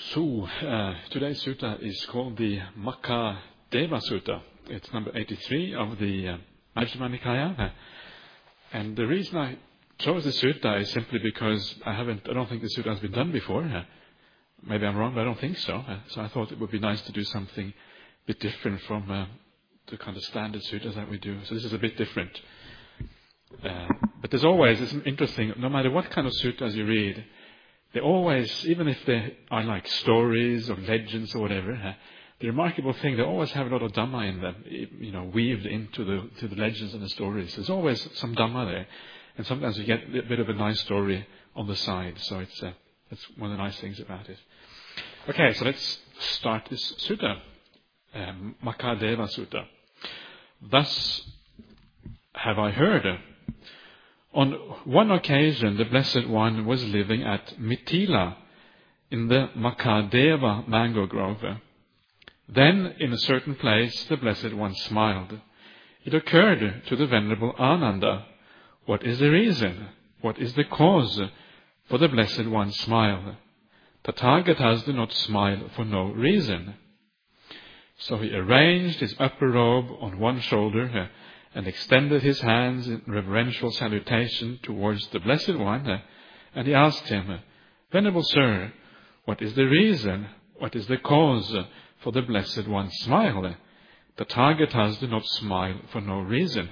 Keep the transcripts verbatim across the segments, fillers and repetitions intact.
So, uh, today's sutta is called the Makadeva Sutta. It's number eighty-three of the uh, Majjhima Nikaya. Uh, and the reason I chose the sutta is simply because I haven't, I don't think the sutta has been done before. Uh, maybe I'm wrong, but I don't think so. Uh, so I thought it would be nice to do something a bit different from uh, the kind of standard suttas that we do. So this is a bit different. Uh, but there's always, it's interesting, no matter what kind of suttas you read, they always, even if they are like stories or legends or whatever, uh, the remarkable thing, they always have a lot of Dhamma in them, you know, weaved into the to the legends and the stories. There's always some Dhamma there. And sometimes you get a bit of a nice story on the side. So it's uh, that's one of the nice things about it. Okay, so let's start this sutta, um, Makadeva Sutta. Thus have I heard. On one occasion, the Blessed One was living at Mithila in the Makadeva mango grove. Then, in a certain place, the Blessed One smiled. It occurred to the Venerable Ananda, what is the reason, what is the cause for the Blessed One's smile? Tathagatas do not smile for no reason. So he arranged his upper robe on one shoulder and extended his hands in reverential salutation towards the Blessed One, and he asked him, Venerable Sir, what is the reason, what is the cause for the Blessed One's smile? The Tathagatas do not smile for no reason.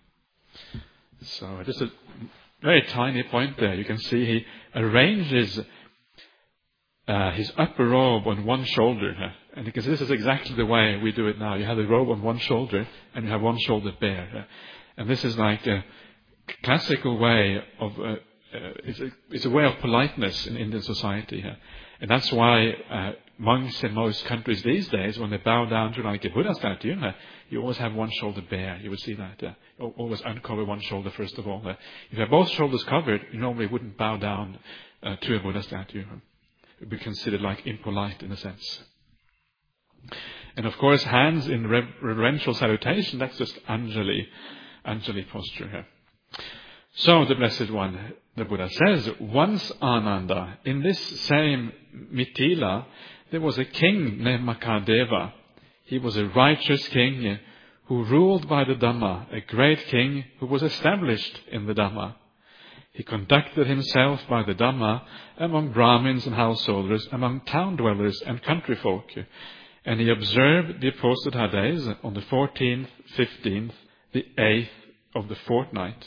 So just a very tiny point there. You can see he arranges uh, his upper robe on one shoulder. And you can see this is exactly the way we do it now. You have the robe on one shoulder and you have one shoulder bare. And this is like a classical way of, uh, uh, it's, a, it's a way of politeness in Indian society. And that's why uh, monks in most countries these days, when they bow down to like a Buddha statue, uh, you always have one shoulder bare. You would see that. Uh, always uncover one shoulder first of all. Uh, if you have both shoulders covered, you normally wouldn't bow down uh, to a Buddha statue. It would be considered like impolite in a sense. And of course, hands in reverential salutation, that's just Anjali, Anjali posture here. So the Blessed One, the Buddha says, once Ananda, in this same Mithila, there was a king named Makadeva. He was a righteous king who ruled by the Dhamma, a great king who was established in the Dhamma. He conducted himself by the Dhamma among Brahmins and householders, among town dwellers and country folk. And he observed the Uposatha days on the fourteenth, fifteenth, the eighth of the fortnight.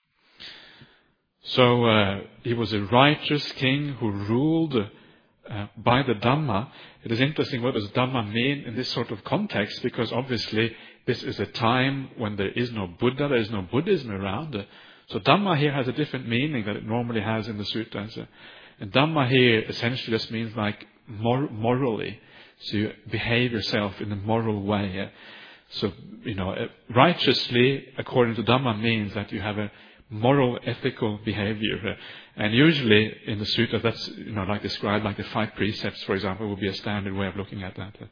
So uh, he was a righteous king who ruled uh, by the Dhamma. It is interesting, what does Dhamma mean in this sort of context? Because obviously this is a time when there is no Buddha, there is no Buddhism around. So Dhamma here has a different meaning than it normally has in the suttas. And Dhamma here essentially just means like mor- morally. So you behave yourself in a moral way. So, you know, righteously, according to Dhamma, means that you have a moral, ethical behavior. And usually in the sutta, that's, you know, like described, like the five precepts, for example, would be a standard way of looking at that.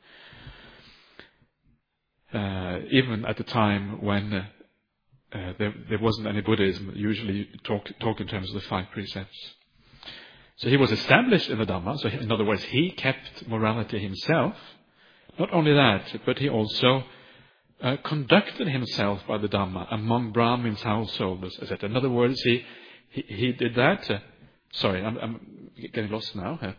Uh, even at the time when uh, uh, there, there wasn't any Buddhism, usually you talk, talk in terms of the five precepts. So he was established in the Dhamma. So in other words, he kept morality himself. Not only that, but he also uh, conducted himself by the Dhamma among Brahmins, householders, et cetera. In other words, he he, he did that. Uh, sorry, I'm, I'm getting lost now. Uh,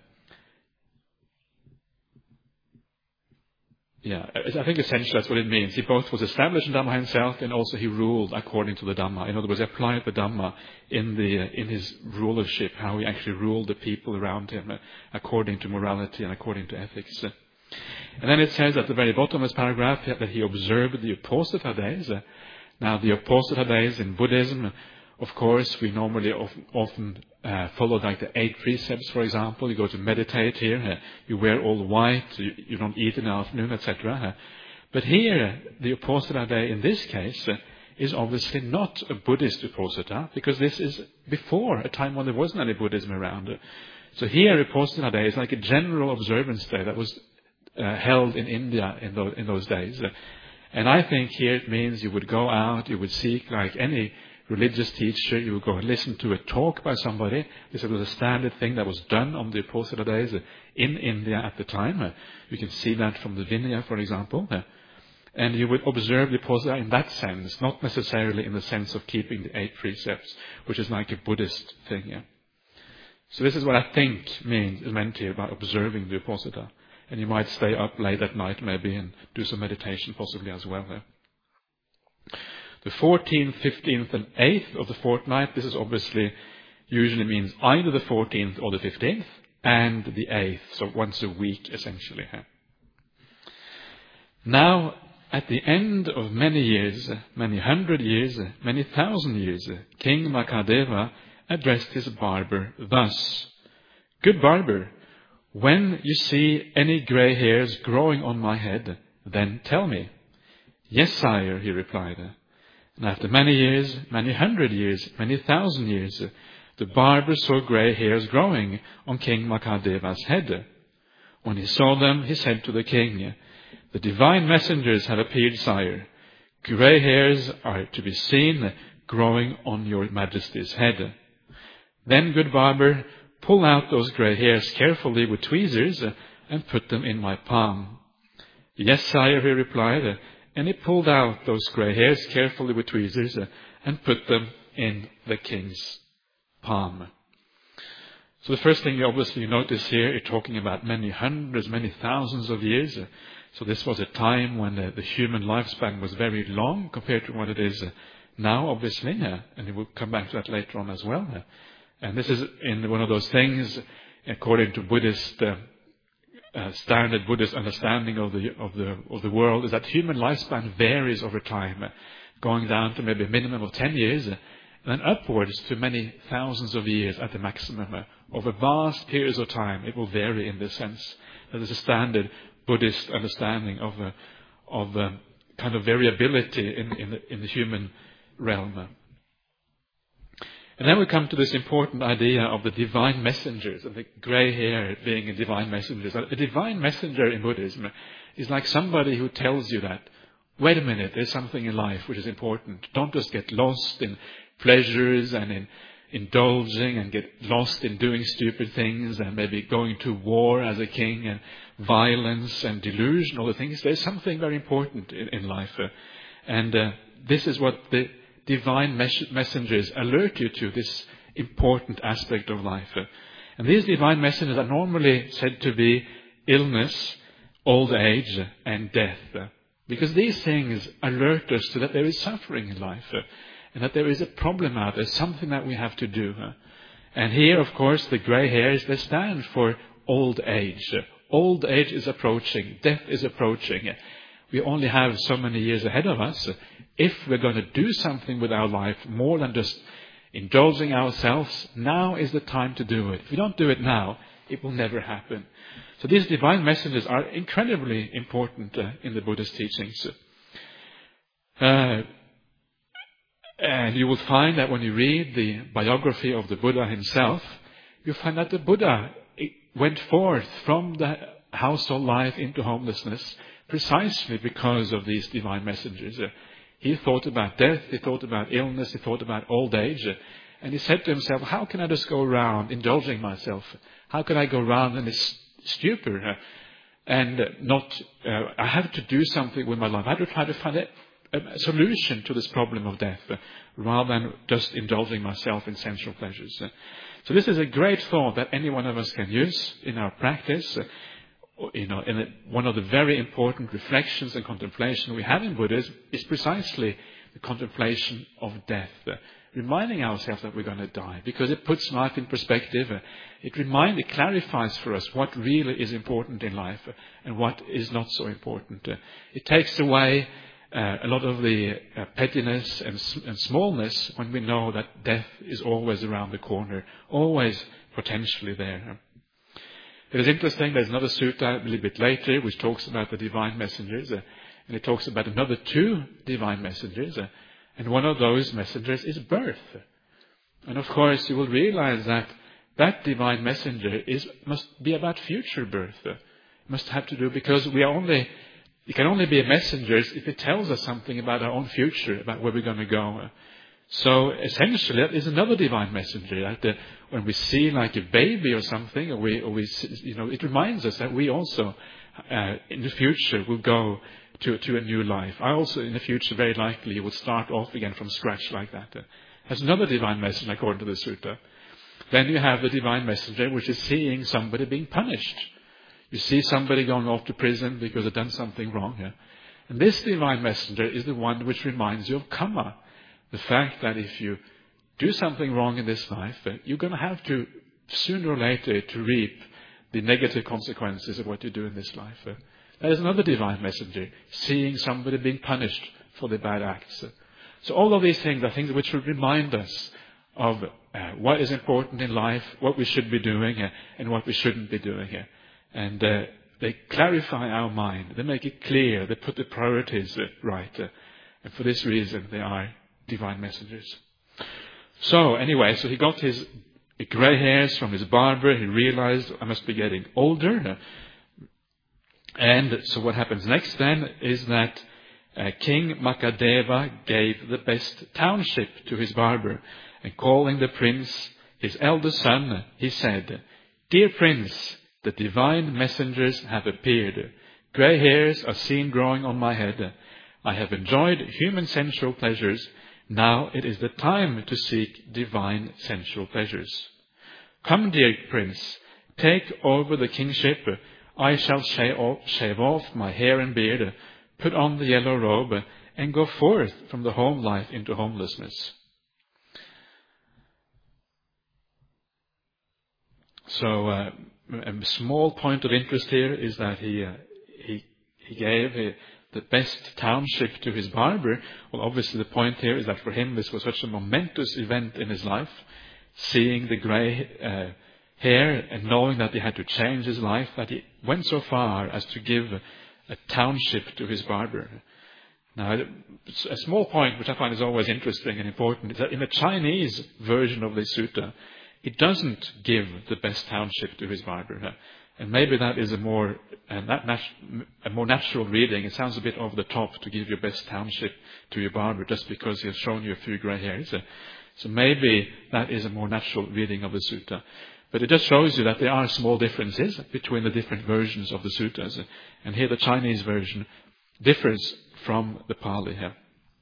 yeah, I think essentially that's what it means. He both was established in Dhamma himself, and also he ruled according to the Dhamma. In other words, he applied the Dhamma in the uh, in his rulership, how he actually ruled the people around him uh, according to morality and according to ethics. Uh, and then it says at the very bottom of this paragraph that he observed the Uposatha days. Uh, now, the Uposatha days in Buddhism, of course, we normally often, often uh, follow like the eight precepts, for example. You go to meditate here, uh, you wear all white, you, you don't eat in the afternoon, et cetera. Uh, but here, the Uposatha day in this case uh, is obviously not a Buddhist Uposatha, because this is before a time when there wasn't any Buddhism around. Uh, so here, Uposatha day is like a general observance day that was uh, held in India in those, in those days. Uh, and I think here it means you would go out, you would seek like any religious teacher, you would go and listen to a talk by somebody. This was a standard thing that was done on the apostolic days in India at the time. You can see that from the Vinaya, for example. And you would observe the apostolic in that sense, not necessarily in the sense of keeping the eight precepts, which is like a Buddhist thing. Yeah. So this is what I think means, is meant here by observing the apostolic. And you might stay up late at night maybe and do some meditation possibly as well. Yeah. The fourteenth, fifteenth and eighth of the fortnight, this is obviously usually means either the fourteenth or the fifteenth and the eighth, so once a week essentially. Now, at the end of many years, many hundred years, many thousand years, King Makadeva addressed his barber thus: "Good barber, when you see any grey hairs growing on my head, then tell me." "Yes, sire," he replied. And after many years, many hundred years, many thousand years, the barber saw grey hairs growing on King Makadeva's head. When he saw them, he said to the king, "The divine messengers have appeared, sire. Grey hairs are to be seen growing on your majesty's head." "Then, good barber, pull out those grey hairs carefully with tweezers and put them in my palm." "Yes, sire," he replied. And he pulled out those grey hairs carefully with tweezers and put them in the king's palm. So the first thing you obviously notice here, you're talking about many hundreds, many thousands of years. So this was a time when the, the human lifespan was very long compared to what it is now, obviously. And we'll come back to that later on as well. And this is in one of those things, according to Buddhist uh, Uh, standard Buddhist understanding of the of the of the world, is that human lifespan varies over time, uh, going down to maybe a minimum of ten years, uh, and then upwards to many thousands of years at the maximum. Uh, over vast periods of time, it will vary in this sense. That is a standard Buddhist understanding of uh, of uh, kind of variability in in the, in the human realm. And then we come to this important idea of the divine messengers, and the grey hair being a divine messenger. A divine messenger in Buddhism is like somebody who tells you that, wait a minute, there's something in life which is important. Don't just get lost in pleasures and in indulging and get lost in doing stupid things and maybe going to war as a king and violence and delusion, all the things. There's something very important in, in life. Uh, and uh, this is what the divine mes- messengers alert you to, this important aspect of life. Uh, and these divine messengers are normally said to be illness, old age and death. Uh, because these things alert us to that there is suffering in life. Uh, and that there is a problem out there, something that we have to do. Uh, and here, of course, the grey hairs, they stand for old age. Uh, old age is approaching. Death is approaching. Uh, we only have so many years ahead of us. Uh, if we're going to do something with our life more than just indulging ourselves, now is the time to do it. If we don't do it now, it will never happen. So these divine messengers are incredibly important uh, in the Buddhist teachings. Uh, and you will find that when you read the biography of the Buddha himself, you find that the Buddha went forth from the household life into homelessness precisely because of these divine messengers. Uh, he thought about death, he thought about illness, he thought about old age. Uh, and he said to himself, how can I just go around indulging myself? How can I go around in this stupor uh, and uh, not, uh, I have to do something with my life. I have to try to find a, a solution to this problem of death uh, rather than just indulging myself in sensual pleasures. Uh, so this is a great thought that any one of us can use in our practice. Uh, you know, in a, one of the very important reflections and contemplation we have in Buddhism is precisely the contemplation of death. Uh, reminding ourselves that we're going to die, because it puts life in perspective. Uh, it reminds, it clarifies for us what really is important in life uh, and what is not so important. Uh, it takes away uh, a lot of the uh, pettiness and, and smallness when we know that death is always around the corner, always potentially there. It is interesting, there's another sutta a little bit later which talks about the divine messengers, uh, and it talks about another two divine messengers. Uh, And one of those messengers is birth. And of course, you will realize that that divine messenger is must be about future birth. It must have to do, because we are only, it can only be a messenger if it tells us something about our own future, about where we're going to go. So essentially, that is another divine messenger. That uh, when we see like a baby or something, or we, or we, you know, it reminds us that we also, uh, in the future, will go to to a new life. I also, in the future, very likely will start off again from scratch like that. Uh, that's another divine message, according to the sutta. Then you have the divine messenger, which is seeing somebody being punished. You see somebody going off to prison because they've done something wrong. Yeah? And this divine messenger is the one which reminds you of karma. The fact that if you do something wrong in this life, uh, you're going to have to, sooner or later, to reap the negative consequences of what you do in this life. Uh, that is another divine messenger, seeing somebody being punished for their bad acts. Uh, so all of these things are things which will remind us of uh, what is important in life, what we should be doing, uh, and what we shouldn't be doing. Uh, and uh, they clarify our mind. They make it clear. They put the priorities uh, right. Uh, and for this reason, they are divine messengers. So anyway, so he got his grey hairs from his barber. He realized, I must be getting older. And so what happens next then is that uh, King Makadeva gave the best township to his barber. And calling the prince, his eldest son, he said, "Dear prince, the divine messengers have appeared. Grey hairs are seen growing on my head. I have enjoyed human sensual pleasures. Now it is the time to seek divine sensual pleasures. Come, dear prince, take over the kingship. I shall shave off, shave off my hair and beard, put on the yellow robe, and go forth from the home life into homelessness." So uh, a small point of interest here is that he uh, he he gave uh, the best township to his barber. Well, obviously the point here is that for him this was such a momentous event in his life, seeing the grey uh, hair and knowing that he had to change his life, that he went so far as to give a, a township to his barber. Now, a small point which I find is always interesting and important is that in the Chinese version of the sutta, it doesn't give the best township to his barber. And maybe that is a more uh, nat- a more natural reading. It sounds a bit over the top to give your best township to your barber just because he has shown you a few grey hairs. So, so maybe that is a more natural reading of the sutta. But it just shows you that there are small differences between the different versions of the suttas. And here the Chinese version differs from the Pali here.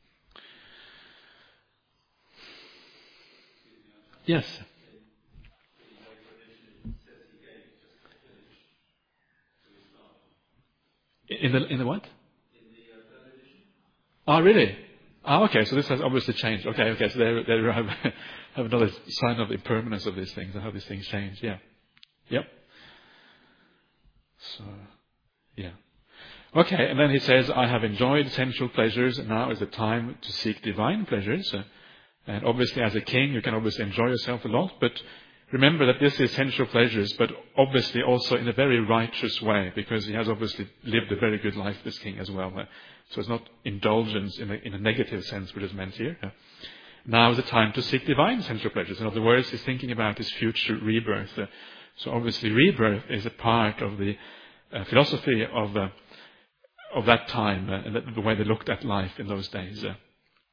Yes. In the in the what? Oh, really? Oh, okay. So this has obviously changed. Okay, okay. So they they have, have another sign of the impermanence of these things and how these things change. Yeah. Yep. So, yeah. Okay, and then he says, "I have enjoyed sensual pleasures, and now is the time to seek divine pleasures." Uh, and obviously, as a king, you can obviously enjoy yourself a lot, but remember that this is sensual pleasures, but obviously also in a very righteous way, because he has obviously lived a very good life, this king, as well. Uh, so it's not indulgence in a, in a negative sense, which is meant here. Uh, now is the time to seek divine sensual pleasures. In other words, he's thinking about his future rebirth. Uh, so obviously, rebirth is a part of the uh, philosophy of uh, of that time uh, and the way they looked at life in those days. Uh.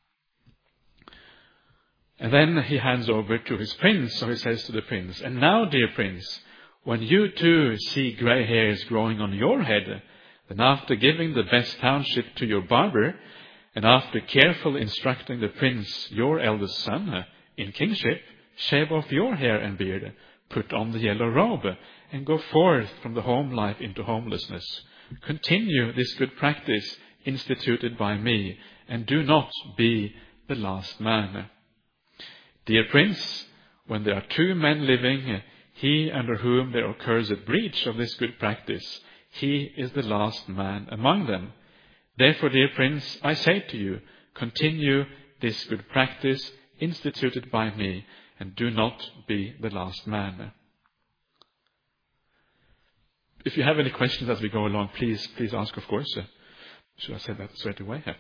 And then he hands over to his prince. So he says to the prince, "And now, dear prince, when you too see grey hairs growing on your head, then after giving the best township to your barber, and after carefully instructing the prince, your eldest son, uh, in kingship, shave off your hair and beard, put on the yellow robe, and go forth from the home life into homelessness. Continue this good practice instituted by me, and do not be the last man. Dear prince, when there are two men living, he under whom there occurs a breach of this good practice, he is the last man among them. Therefore, dear prince, I say to you, continue this good practice instituted by me, and do not be the last man." If you have any questions as we go along, please, please ask, of course. Uh, should I say that straight away? Yeah.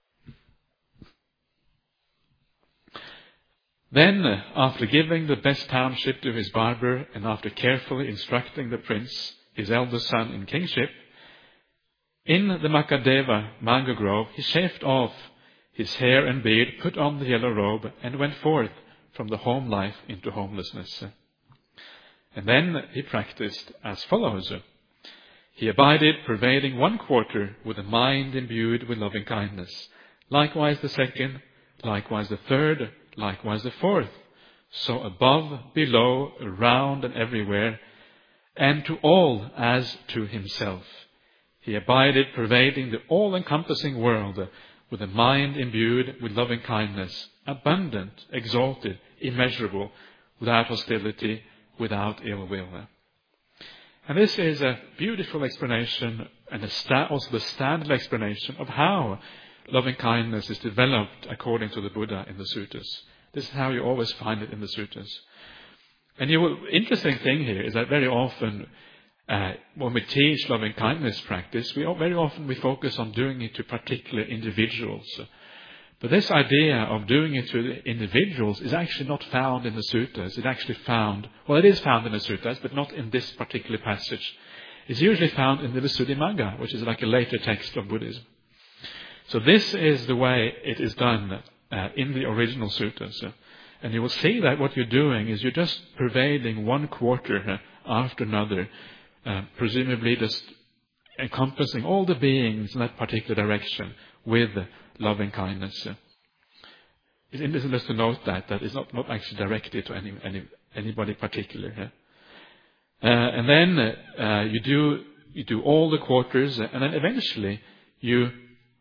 Then, uh, after giving the best township to his barber, and after carefully instructing the prince, his eldest son, in kingship, in the Makadeva mango grove, he shaved off his hair and beard, put on the yellow robe, and went forth from the home life into homelessness. And then he practiced as follows. He abided, pervading one quarter with a mind imbued with loving kindness. Likewise the second, likewise the third, likewise the fourth. So above, below, around, and everywhere, and to all as to himself. He abided, pervading the all-encompassing world with a mind imbued with loving kindness, abundant, exalted, immeasurable, without hostility, without ill will. And this is a beautiful explanation and a sta- also the standard explanation of how loving kindness is developed according to the Buddha in the suttas. This is how you always find it in the suttas. And the interesting thing here is that very often uh, when we teach loving kindness practice, we very often we focus on doing it to particular individuals. But this idea of doing it to the individuals is actually not found in the suttas. It's actually found, well, it is found in the suttas, but not in this particular passage. It's usually found in the Visuddhimagga, which is like a later text of Buddhism. So this is the way it is done uh, in the original suttas. And you will see that what you're doing is you're just pervading one quarter uh, after another, uh, presumably just encompassing all the beings in that particular direction with loving kindness. It's interesting just to note that, that it's not, not actually directed to any, any anybody particular. Uh, and then uh, you do you do all the quarters, and then eventually you,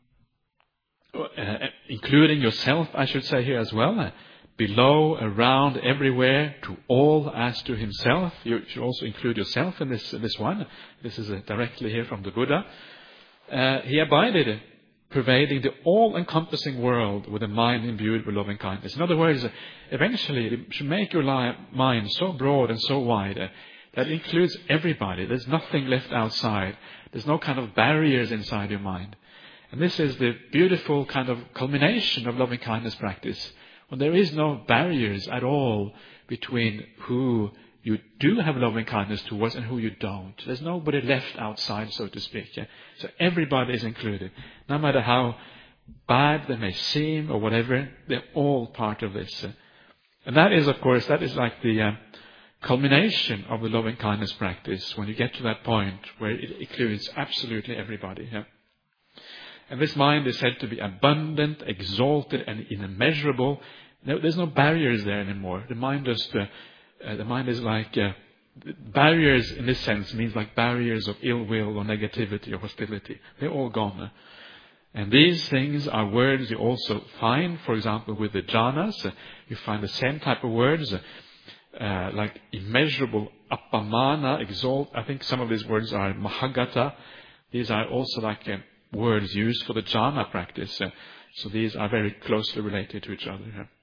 uh, including yourself, I should say here as well, uh, below, around, everywhere, to all as to himself. You should also include yourself in this this one. This is uh, directly here from the Buddha. Uh, he abided, pervading the all-encompassing world with a mind imbued with loving kindness. In other words, eventually it should make your mind so broad and so wide uh, that it includes everybody. There's nothing left outside. There's no kind of barriers inside your mind. And this is the beautiful kind of culmination of loving kindness practice, when there is no barriers at all between who you do have loving kindness towards and who you don't. There's nobody left outside, so to speak. Yeah? So everybody is included. No matter how bad they may seem or whatever, they're all part of this. And that is, of course, that is like the uh, culmination of the loving kindness practice, when you get to that point where it includes absolutely everybody. Yeah? And this mind is said to be abundant, exalted, and immeasurable. There's no barriers there anymore. The mind just... Uh, Uh, the mind is like, uh, barriers in this sense means like barriers of ill will or negativity or hostility. They're all gone. And these things are words you also find, for example, with the jhanas. Uh, you find the same type of words, uh, like immeasurable, appamana, exalt. I think some of these words are mahagata. These are also like uh, words used for the jhana practice. Uh, so these are very closely related to each other. Uh.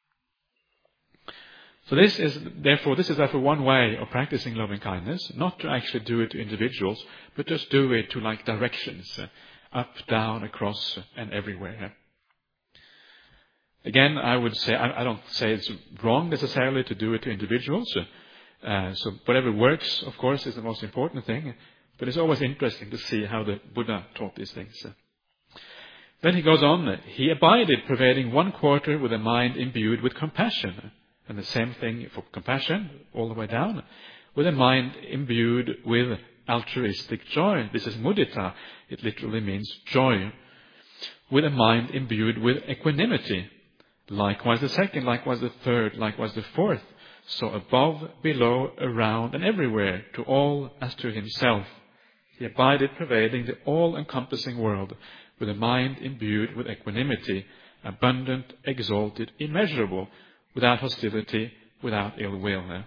So this is therefore this is therefore one way of practicing loving kindness, not to actually do it to individuals, but just do it to like directions, uh, up, down, across, and everywhere. Again, I would say I, I don't say it's wrong necessarily to do it to individuals. Uh, so whatever works, of course, is the most important thing. But it's always interesting to see how the Buddha taught these things. Then he goes on. He abided, pervading one quarter with a mind imbued with compassion. And the same thing for compassion, all the way down, with a mind imbued with altruistic joy. This is mudita. It literally means joy. With a mind imbued with equanimity. Likewise the second, likewise the third, likewise the fourth. So above, below, around, and everywhere, to all as to himself. He abided, pervading the all-encompassing world, with a mind imbued with equanimity, abundant, exalted, immeasurable, without hostility, without ill will. Eh?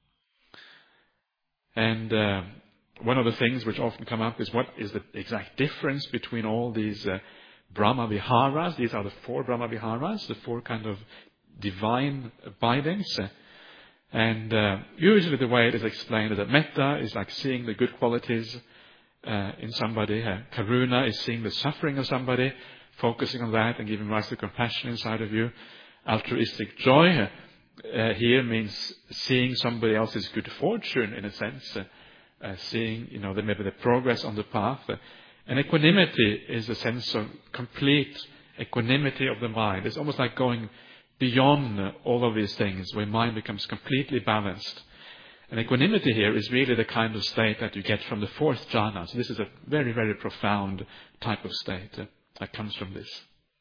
And uh, one of the things which often come up is what is the exact difference between all these uh, Brahma Viharas. These are the four Brahma Viharas, the four kind of divine abidings. And uh, usually the way it is explained is that metta is like seeing the good qualities uh, in somebody. Uh, karuna is seeing the suffering of somebody, focusing on that and giving rise to compassion inside of you. Altruistic joy uh, here means seeing somebody else's good fortune, in a sense, uh, uh, seeing, you know, the, maybe the progress on the path. Uh, and equanimity is a sense of complete equanimity of the mind. It's almost like going beyond all of these things, where mind becomes completely balanced. And equanimity here is really the kind of state that you get from the fourth jhana. So this is a very, very profound type of state uh, that comes from this.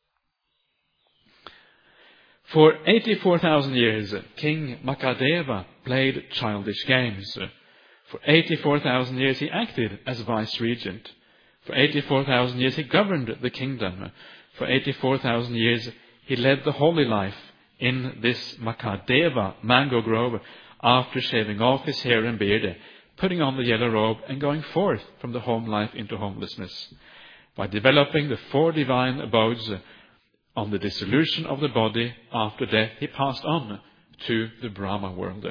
For eighty-four thousand years, King Makadeva played childish games. For eighty-four thousand years, he acted as vice-regent. For eighty-four thousand years, he governed the kingdom. For eighty-four thousand years, he led the holy life in this Makadeva mango grove after shaving off his hair and beard, putting on the yellow robe and going forth from the home life into homelessness. By developing the four divine abodes on the dissolution of the body after death, he passed on to the Brahma world.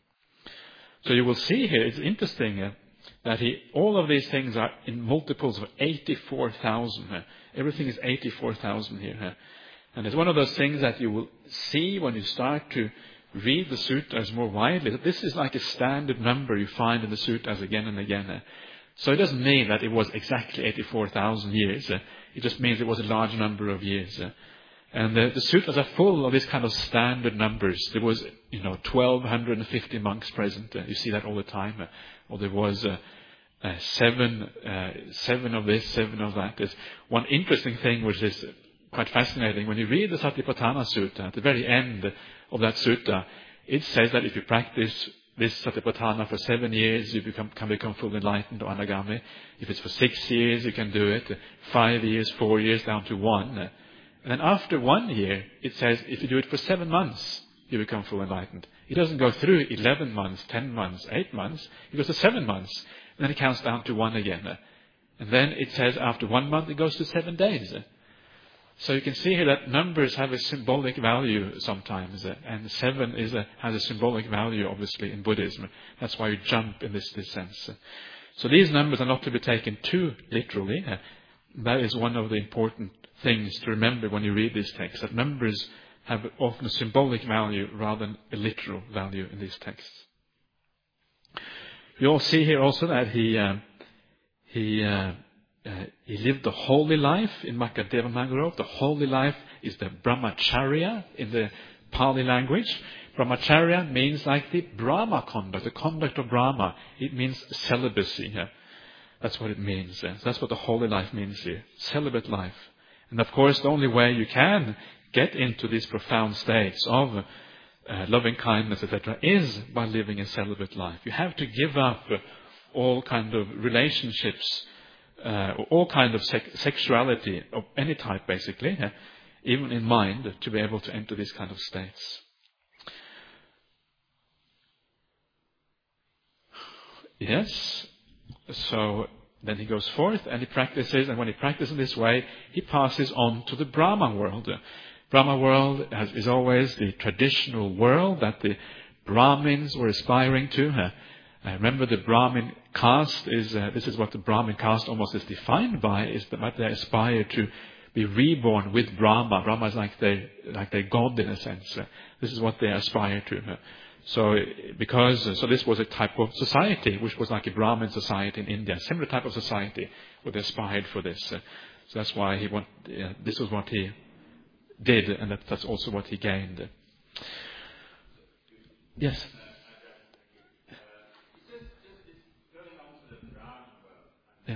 So you will see here, it's interesting uh, that he, all of these things are in multiples of eighty-four thousand. Uh, everything is eighty-four thousand here. Uh, and it's one of those things that you will see when you start to read the sutras more widely, that this is like a standard number you find in the sutras again and again. Uh, so it doesn't mean that it was exactly eighty-four thousand years. Uh, it just means it was a large number of years. Uh, And the, the sutras are full of this kind of standard numbers. There was, you know, twelve fifty monks present. Uh, you see that all the time. Uh, or there was uh, uh, seven, uh, seven of this, seven of that. There's one interesting thing which is quite fascinating. When you read the Satipatthana Sutta, at the very end of that sutta, it says that if you practice this Satipatthana for seven years, you become, can become fully enlightened or anagami. If it's for six years, you can do it. Five years, four years, down to one. Uh, And then after one year, it says if you do it for seven months, you become fully enlightened. It doesn't go through eleven months, ten months, eight months. It goes to seven months. And then it counts down to one again. And then it says after one month, it goes to seven days. So you can see here that numbers have a symbolic value sometimes. And seven is a, has a symbolic value, obviously, in Buddhism. That's why you jump in this, this sense. So these numbers are not to be taken too literally. That is one of the important things to remember when you read these texts, that numbers have often a symbolic value rather than a literal value in these texts. You all see here also that he uh, he uh, uh, he lived the holy life in Makadeva Mangrove. The holy life is the brahmacharya in the Pali language. Brahmacharya means like the Brahma conduct, the conduct of Brahma. It means celibacy. Yeah? That's what it means. Yeah? So that's what the holy life means here, celibate life. And of course, the only way you can get into these profound states of uh, loving kindness, et cetera, is by living a celibate life. You have to give up uh, all kind of relationships, uh, all kind of sec- sexuality of any type, basically, uh, even in mind, to be able to enter these kind of states. Yes, so then he goes forth and he practices, and when he practices in this way, he passes on to the Brahma world. Brahma world has, is always the traditional world that the Brahmins were aspiring to. Uh, remember, the Brahmin caste is, uh, this is what the Brahmin caste almost is defined by, is that they aspire to be reborn with Brahma. Brahma is like their, like their god in a sense. Uh, this is what they aspire to. Uh, So, because so this was a type of society which was like a Brahmin society in India, similar type of society, where they aspired for this. Uh, so that's why he want. Uh, this was what he did, and that, that's also what he gained. Yes. Yeah.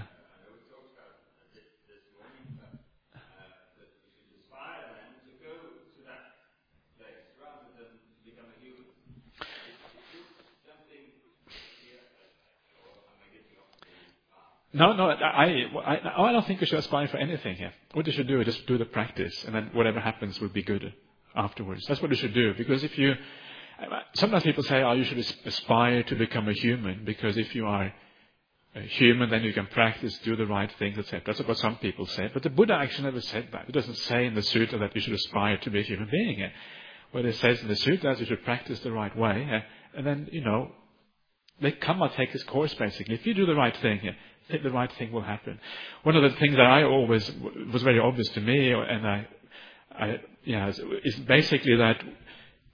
No, no, I, I, I don't think we should aspire for anything here. What you should do is just do the practice, and then whatever happens will be good afterwards. That's what you should do. Because if you, sometimes people say, oh, you should aspire to become a human, because if you are a human, then you can practice, do the right things, et cetera. That's what some people say. But the Buddha actually never said that. It doesn't say in the sutta that you should aspire to be a human being. What it says in the sutta is you should practice the right way, and then, you know, let karma take its course, basically. If you do the right thing, the right thing will happen. One of the things that I always was very obvious to me, and I, I yeah, is basically that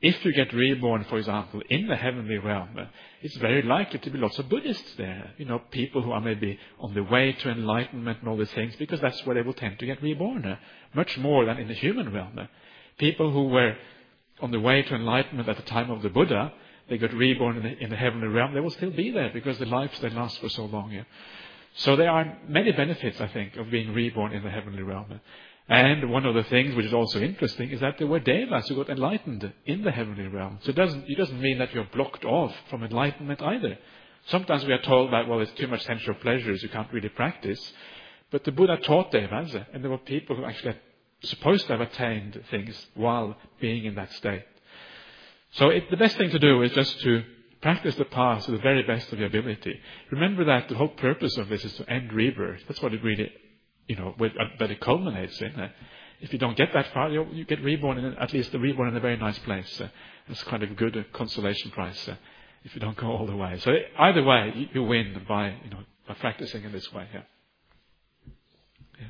if you get reborn, for example, in the heavenly realm, uh, it's very likely to be lots of Buddhists there. You know, people who are maybe on the way to enlightenment and all these things, because that's where they will tend to get reborn, uh, much more than in the human realm. Uh, people who were on the way to enlightenment at the time of the Buddha, they got reborn in the, in the heavenly realm, they will still be there because the lives they last for so long. Yeah. So there are many benefits, I think, of being reborn in the heavenly realm. And one of the things which is also interesting is that there were devas who got enlightened in the heavenly realm. So it doesn't, it doesn't mean that you're blocked off from enlightenment either. Sometimes we are told that, well, it's too much sensual pleasures, you can't really practice. But the Buddha taught devas, and there were people who actually are supposed to have attained things while being in that state. So it, the best thing to do is just to practice the path to the very best of your ability. Remember that the whole purpose of this is to end rebirth. That's what it really, you know, that it culminates in. Uh, if you don't get that far, you, you get reborn, in, at least reborn in a very nice place. Uh, it's kind of a good uh, consolation prize uh, if you don't go all the way. So either way, you, you win by, you know, by practicing in this way. Yeah. Yeah.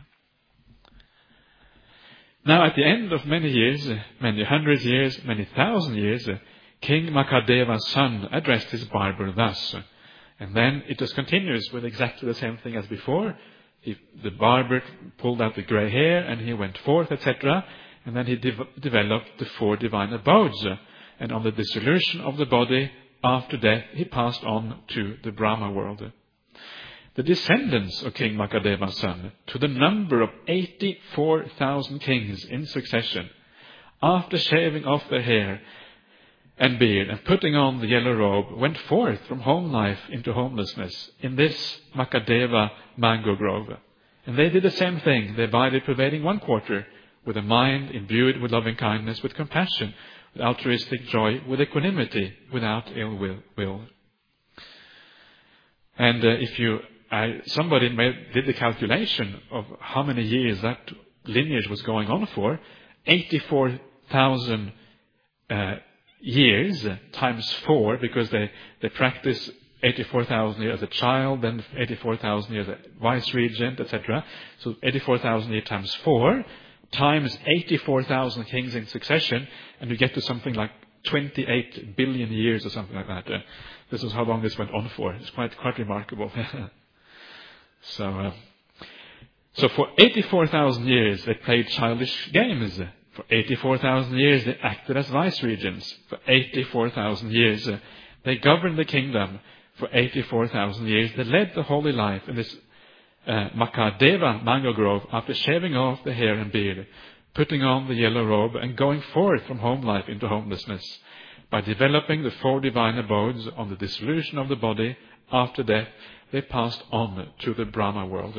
Now, at the end of many years, uh, many hundred years, many thousand years, uh, King Makadeva's son addressed his barber thus. And then it just continues with exactly the same thing as before. He, the barber pulled out the grey hair and he went forth, et cetera. And then he de- developed the four divine abodes. And on the dissolution of the body after death, he passed on to the Brahma world. The descendants of King Makadeva's son, to the number of eighty-four thousand kings in succession, after shaving off their hair and beard, and putting on the yellow robe, went forth from home life into homelessness in this Makadeva mango grove. And they did the same thing. They abided pervading one quarter, with a mind imbued with loving kindness, with compassion, with altruistic joy, with equanimity, without ill will. will. And uh, if you, uh, somebody made, did the calculation of how many years that lineage was going on for, eighty-four thousand uh, years times four, because they, they practice eighty-four thousand years as a child, then eighty-four thousand years as a vice-regent, et cetera. So eighty-four thousand years times four, times eighty-four thousand kings in succession, and you get to something like twenty-eight billion years or something like that. Uh, this is how long this went on for. It's quite quite remarkable. so, uh, so for eighty-four thousand years, they played childish games. For eighty-four thousand years, they acted as vice-regents. For eighty-four thousand years, uh, they governed the kingdom. For eighty-four thousand years, they led the holy life in this uh, Makadeva mango grove after shaving off the hair and beard, putting on the yellow robe, and going forth from home life into homelessness. By developing the four divine abodes on the dissolution of the body after death, they passed on to the Brahma world.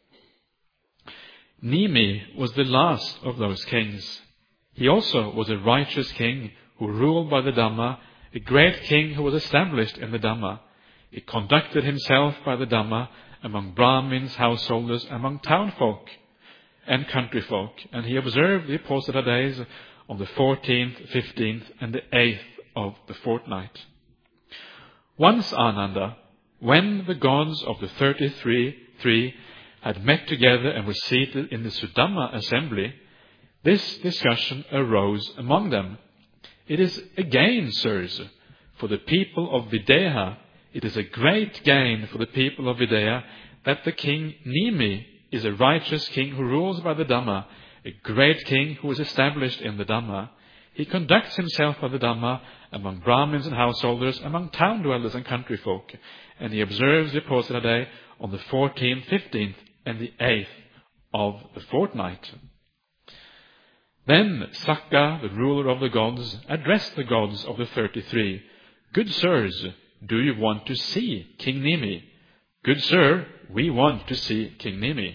Nimi was the last of those kings. He also was a righteous king who ruled by the Dhamma, a great king who was established in the Dhamma. He conducted himself by the Dhamma among Brahmins, householders, among townfolk and country folk, and he observed the Uposatha days on the fourteenth, fifteenth, and the eighth of the fortnight. Once, Ananda, when the gods of the thirty-three three had met together and were seated in the Sudama assembly, this discussion arose among them. It is a gain, sirs, for the people of Videha. It is a great gain for the people of Videha that the king Nimi is a righteous king who rules by the Dhamma, a great king who is established in the Dhamma. He conducts himself by the Dhamma among Brahmins and householders, among town dwellers and country folk, and he observes the Uposatha day on the fourteenth, fifteenth, and the eighth of the fortnight. Then Sakka, the ruler of the gods, addressed the gods of the thirty-three. Good sirs, do you want to see King Nimi? Good sir, we want to see King Nimi.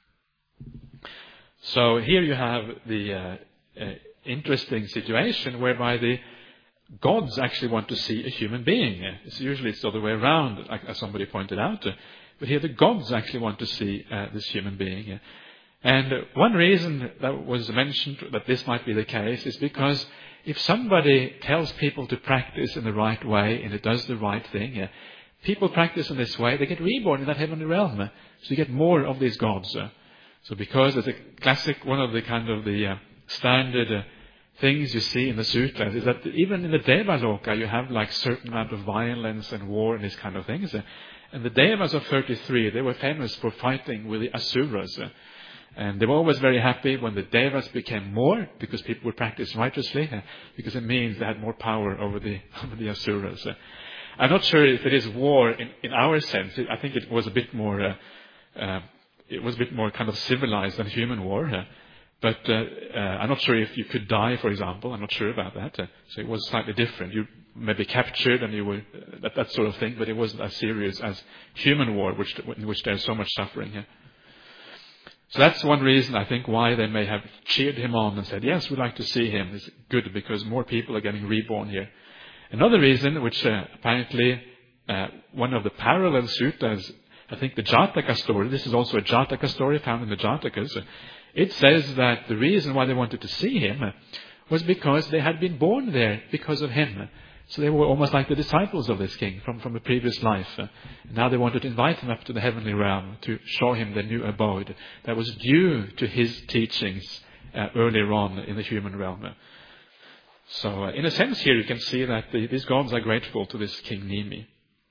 So here you have the uh, uh, interesting situation whereby the gods actually want to see a human being. It's usually it's the other way around, like, as somebody pointed out. But here the gods actually want to see uh, this human being. And one reason that was mentioned that this might be the case is because if somebody tells people to practice in the right way and it does the right thing, uh, people practice in this way, they get reborn in that heavenly realm. Uh, so you get more of these gods. Uh, so because it's a classic, one of the kind of the uh, standard uh, things you see in the sutras is that even in the Devaloka you have like certain amount of violence and war and these kind of things. And the Devas of thirty-three, they were famous for fighting with the Asuras. And they were always very happy when the Devas became more, because people would practice righteously, because it means they had more power over the, over the Asuras. I'm not sure if it is war in, in our sense. I think it was a bit more, uh, uh, it was a bit more kind of civilized than human war. Uh, but uh, uh, I'm not sure if you could die, for example. I'm not sure about that. Uh, so it was slightly different. You may be captured and you were uh, that, that sort of thing, but it wasn't as serious as human war, which, in which there's so much suffering. Yeah? So that's one reason, I think, why they may have cheered him on and said, yes, we'd like to see him. It's good because more people are getting reborn here. Another reason, which uh, apparently uh, one of the parallel suttas, I think the Jataka story, this is also a Jataka story found in the Jatakas, it says that the reason why they wanted to see him was because they had been born there because of him. So they were almost like the disciples of this king from, from a previous life. And now they wanted to invite him up to the heavenly realm to show him the new abode that was due to his teachings uh, earlier on in the human realm. So uh, in a sense here you can see that the, these gods are grateful to this King Nimi.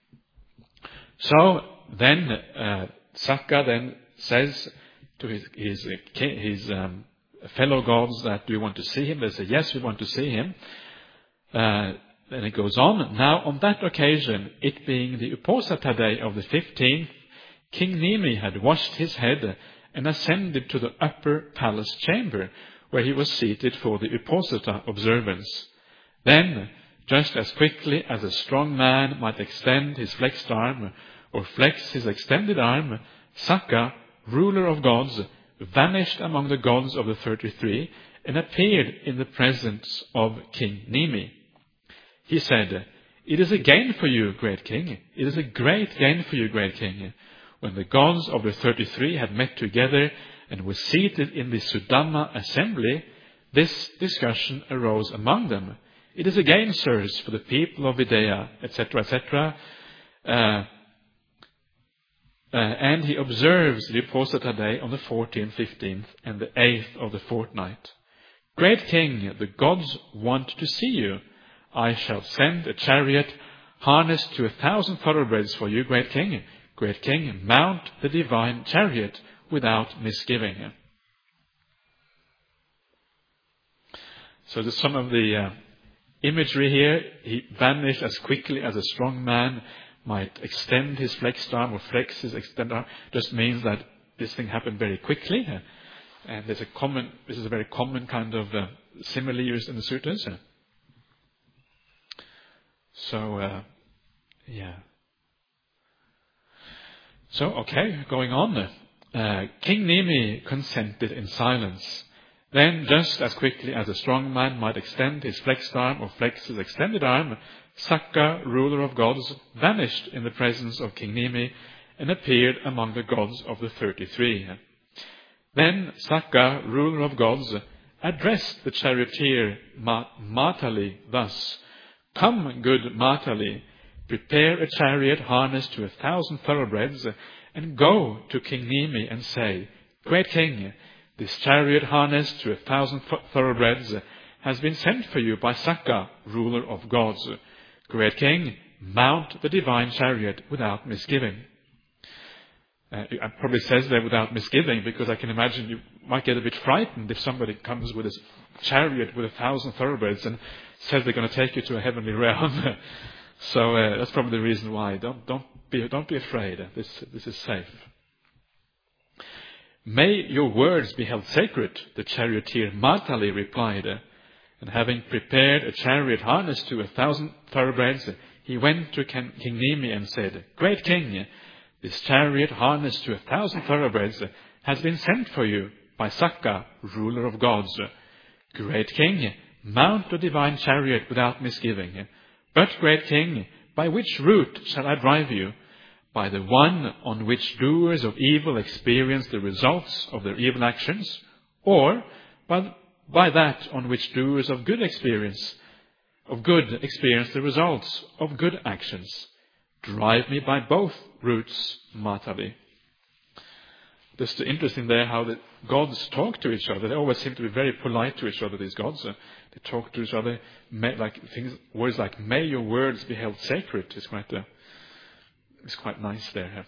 So then uh, Sakka then says to his, his, his um, fellow gods that, do you want to see him? They say, yes, we want to see him. Uh, Then it goes on. Now, on that occasion, it being the Uposatha day of the fifteenth, King Nimi had washed his head and ascended to the upper palace chamber, where he was seated for the Uposatha observance. Then, just as quickly as a strong man might extend his flexed arm or flex his extended arm, Sakka, ruler of gods, vanished among the gods of the thirty-three and appeared in the presence of King Nimi. He said, it is a gain for you, great king. It is a great gain for you, great king. When the gods of the thirty-three had met together and were seated in the Sudama assembly, this discussion arose among them. It is a gain, sirs, for the people of Videha, et cetera, et cetera. Uh, uh, and he observes the Uposatha day on the fourteenth, fifteenth, and the eighth of the fortnight. Great king, the gods want to see you. I shall send a chariot harnessed to a thousand thoroughbreds for you, great king. Great king, mount the divine chariot without misgiving. So there's some of the uh, imagery here. He vanished as quickly as a strong man might extend his flexed arm or flex his extended arm. Just means that this thing happened very quickly. And there's a common, this is a very common kind of uh, simile used in the sutras. So, uh, yeah. So, okay, going on. Uh, King Nimi consented in silence. Then, just as quickly as a strong man might extend his flexed arm or flex his extended arm, Sakka, ruler of gods, vanished in the presence of King Nimi and appeared among the gods of the thirty-three. Then Sakka, ruler of gods, addressed the charioteer Matali thus, Come, good Matali, prepare a chariot harnessed to a thousand thoroughbreds, and go to King Nimi and say, Great king, this chariot harnessed to a thousand thoroughbreds has been sent for you by Sakka, ruler of gods. Great king, mount the divine chariot without misgiving. Uh, it probably says there without misgiving, because I can imagine you might get a bit frightened if somebody comes with a chariot with a thousand thoroughbreds and says they're going to take you to a heavenly realm. So uh, that's probably the reason why. Don't don't be don't be afraid. This this is safe. May your words be held sacred, the charioteer Matali replied. And having prepared a chariot harnessed to a thousand thoroughbreds, he went to King Nimi and said, Great king, this chariot harnessed to a thousand thoroughbreds has been sent for you by Sakka, ruler of gods. Great king, mount the divine chariot without misgiving. But, great king, by which route shall I drive you? By the one on which doers of evil experience the results of their evil actions, or by, by that on which doers of good experience, of good experience the results of good actions? Drive me by both routes, Matali. just interesting there how the gods talk to each other. They always seem to be very polite to each other, these gods. Uh, they talk to each other, may, like things, words like, may your words be held sacred. It's quite, uh, it's quite nice there.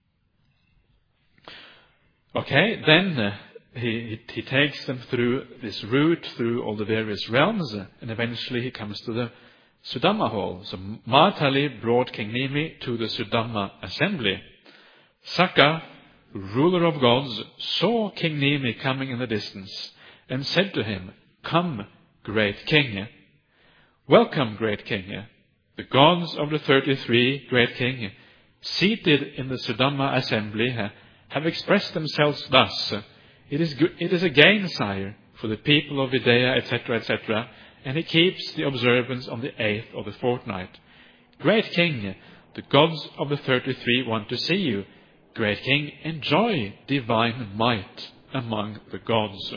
Okay, then uh, he, he takes them through this route, through all the various realms, uh, and eventually he comes to the Sudama hall. So Matali brought King Nimi to the Sudama assembly. Sakka, ruler of gods, saw King Nimi coming in the distance and said to him, come, great king. Welcome, great king. The gods of the thirty-three, great king, seated in the Sudama assembly, have expressed themselves thus. It is good, it is a gainsire for the people of Videha, et cetera, et cetera, and he keeps the observance on the eighth of the fortnight. Great king, the gods of the thirty-three want to see you. Great king, enjoy divine might among the gods.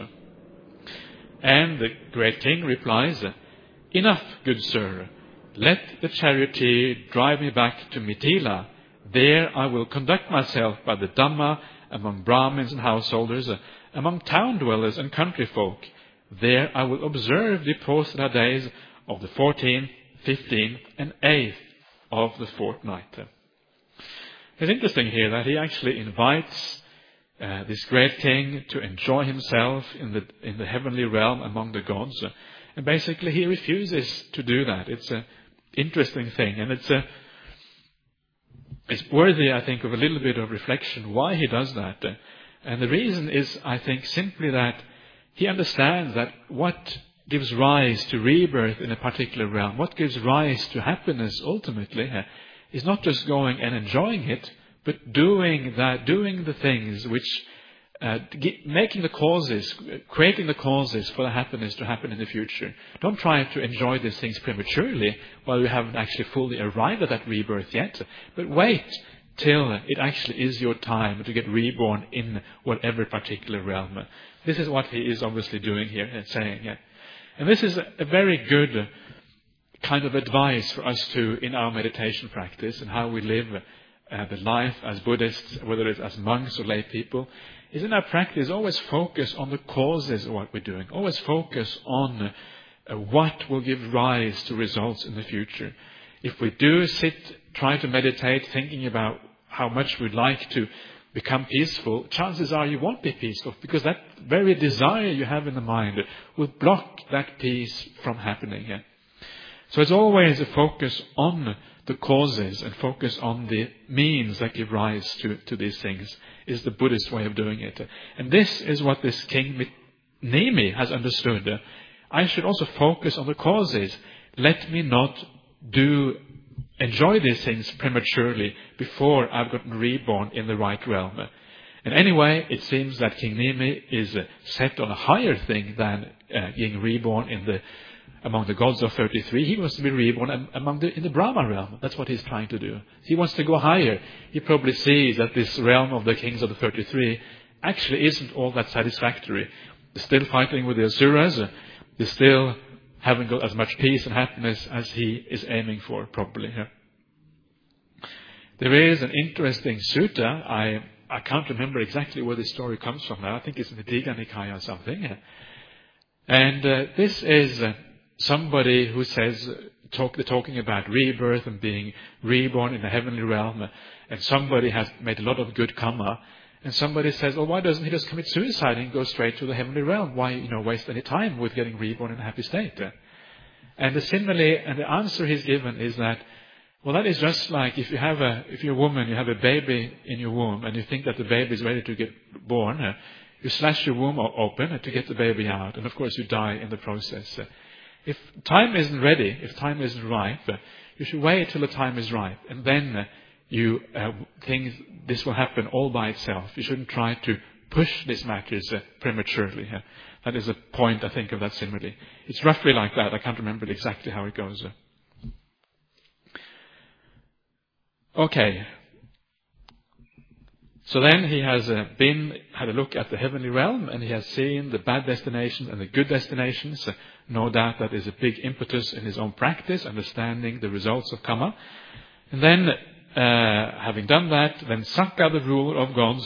And the great king replies, enough, good sir. Let the charioteer drive me back to Mithila. There I will conduct myself by the Dhamma among Brahmins and householders, among town dwellers and country folk. There I will observe the Posra days of the fourteenth, fifteenth, and eighth of the fortnight. It's interesting here that he actually invites uh, this great king to enjoy himself in the in the heavenly realm among the gods, and basically he refuses to do that. It's an interesting thing, and it's a it's worthy, I think, of a little bit of reflection why he does that. And the reason is, I think, simply that he understands that what gives rise to rebirth in a particular realm, what gives rise to happiness ultimately, is not just going and enjoying it, but doing that, doing the things which, uh, get, making the causes, creating the causes for the happiness to happen in the future. Don't try to enjoy these things prematurely while you haven't actually fully arrived at that rebirth yet, but wait till it actually is your time to get reborn in whatever particular realm. This is what he is obviously doing here and saying. And this is a very good kind of advice for us to, in our meditation practice and how we live uh, the life as Buddhists, whether it's as monks or lay people, is in our practice always focus on the causes of what we're doing. Always focus on uh, what will give rise to results in the future. If we do sit, try to meditate, thinking about how much we'd like to become peaceful, chances are you won't be peaceful, because that very desire you have in the mind will block that peace from happening. Yeah? So it's always a focus on the causes and focus on the means that give rise to, to these things is the Buddhist way of doing it. And this is what this King Nimi has understood. I should also focus on the causes. Let me not do enjoy these things prematurely before I've gotten reborn in the right realm. And anyway, it seems that King Nimi is set on a higher thing than uh, being reborn in the among the gods of thirty-three. He wants to be reborn among the, in the Brahma realm. That's what he's trying to do. He wants to go higher. He probably sees that this realm of the kings of the thirty-three actually isn't all that satisfactory. They're still fighting with the Asuras. They're still haven't got as much peace and happiness as he is aiming for, probably. Yeah. There is an interesting sutta. I I can't remember exactly where this story comes from now. I think it's in the Digha Nikaya or something. Yeah. And uh, this is uh, somebody who says, talk, they're talking about rebirth and being reborn in the heavenly realm. And somebody has made a lot of good karma. And somebody says, well, why doesn't he just commit suicide and go straight to the heavenly realm? Why, you know, waste any time with getting reborn in a happy state? And the simile, and the answer he's given is that, well, that is just like if you have a, if you're a woman, you have a baby in your womb, and you think that the baby is ready to get born, uh, you slash your womb open to get the baby out, and of course you die in the process. Uh, if time isn't ready, if time isn't ripe, uh, you should wait till the time is ripe, and then uh, you uh, think this will happen all by itself. You shouldn't try to push these matters uh, prematurely. Uh, that is a point, I think, of that simile. It's roughly like that. I can't remember exactly how it goes. Uh. Okay. So then he has uh, been, had a look at the heavenly realm, and he has seen the bad destinations and the good destinations. Uh, no doubt that is a big impetus in his own practice, understanding the results of karma. And then, uh, having done that, then Sakka, the ruler of gods,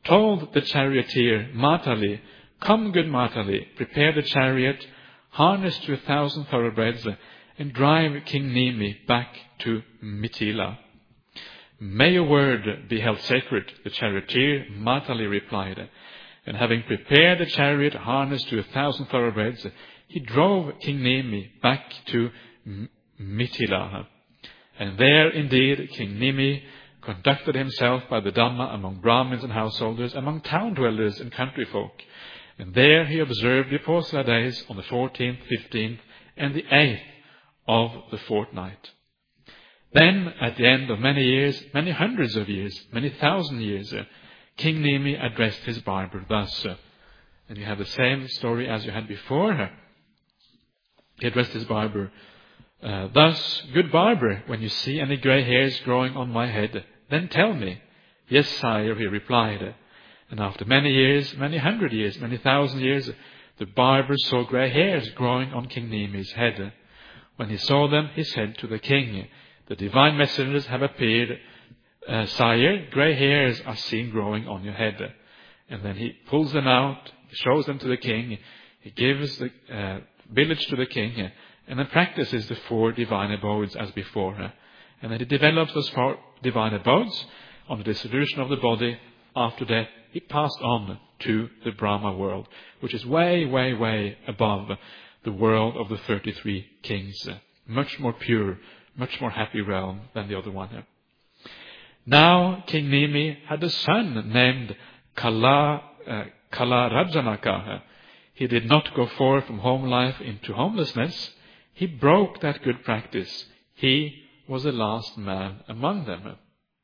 told the charioteer Matali, "Come, good Matali, prepare the chariot, harness to a thousand thoroughbreds, and drive King Nemi back to Mitila." "May your word be held sacred," the charioteer Matali replied. And having prepared the chariot harnessed to a thousand thoroughbreds, he drove King Nemi back to Mitila. And there indeed King Nemi conducted himself by the Dhamma among Brahmins and householders, among town dwellers and country folk. And there he observed the Uposatha days on the fourteenth, fifteenth, and the eighth of the fortnight. Then, at the end of many years, many hundreds of years, many thousand years, King Nemi addressed his barber thus. And you have the same story as you had before. He addressed his barber uh, thus, "Good barber, when you see any grey hairs growing on my head, then tell me." "Yes, sire," he replied. And after many years, many hundred years, many thousand years, the barber saw grey hairs growing on King Nemi's head. When he saw them, he said to the king, "The divine messengers have appeared. Uh, sire, grey hairs are seen growing on your head." And then he pulls them out, shows them to the king, he gives the uh, village to the king, and then practices the four divine abodes as before. And then he develops those four divine abodes on the dissolution of the body. After death, he passed on to the Brahma world, which is way, way, way above the world of the thirty-three kings. Much more pure, much more happy realm than the other one. Now King Nemi had a son named Kala, uh, Kalarajanaka. He did not go forth from home life into homelessness. He broke that good practice. He was the last man among them.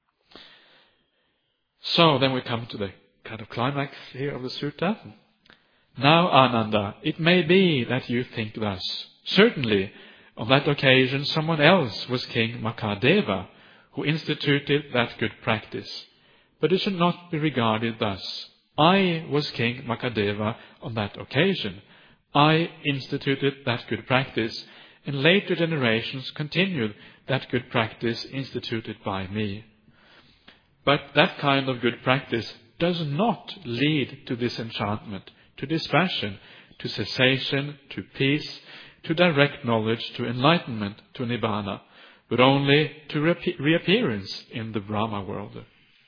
So then we come to the kind of climax here of the sutta. "Now, Ananda, it may be that you think thus. Certainly, on that occasion, someone else was King Makadeva, who instituted that good practice. But it should not be regarded thus. I was King Makadeva on that occasion. I instituted that good practice, and later generations continued that good practice instituted by me. But that kind of good practice does not lead to disenchantment, to dispassion, to cessation, to peace, to direct knowledge, to enlightenment, to nibbana, but only to reappearance in the Brahma world."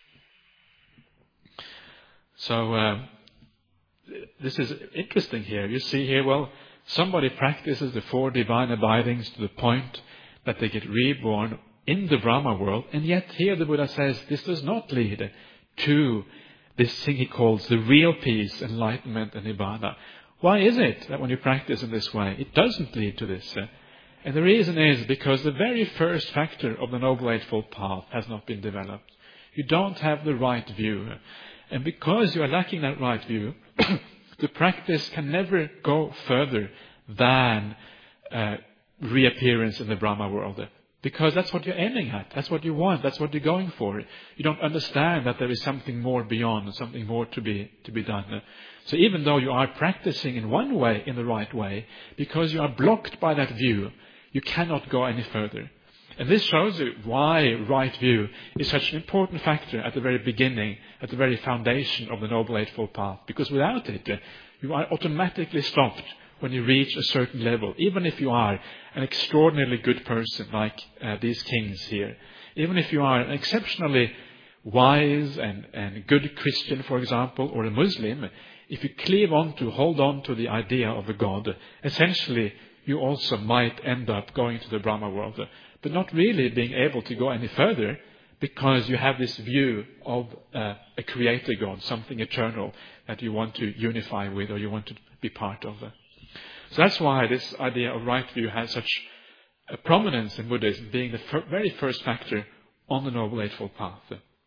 So uh, this is interesting here. You see here, well, somebody practices the four divine abidings to the point that they get reborn in the Brahma world, and yet here the Buddha says this does not lead to this thing he calls the real peace, enlightenment, and nibbana. Why is it that when you practice in this way, it doesn't lead to this? And the reason is because the very first factor of the Noble Eightfold Path has not been developed. You don't have the right view. And because you are lacking that right view, the practice can never go further than uh, reappearance in the Brahma world. Because that's what you're aiming at. That's what you want. That's what you're going for. You don't understand that there is something more beyond, something more to be to be done. So even though you are practicing in one way, in the right way, because you are blocked by that view, you cannot go any further. And this shows you why right view is such an important factor at the very beginning, at the very foundation of the Noble Eightfold Path. Because without it, you are automatically stopped when you reach a certain level. Even if you are an extraordinarily good person like uh, these kings here. Even if you are an exceptionally wise and, and good Christian, for example, or a Muslim, if you cleave on to, hold on to the idea of a God, essentially you also might end up going to the Brahma world, but not really being able to go any further because you have this view of uh, a creator God, something eternal that you want to unify with or you want to be part of. So that's why this idea of right view has such a prominence in Buddhism, being the fir- very first factor on the Noble Eightfold Path.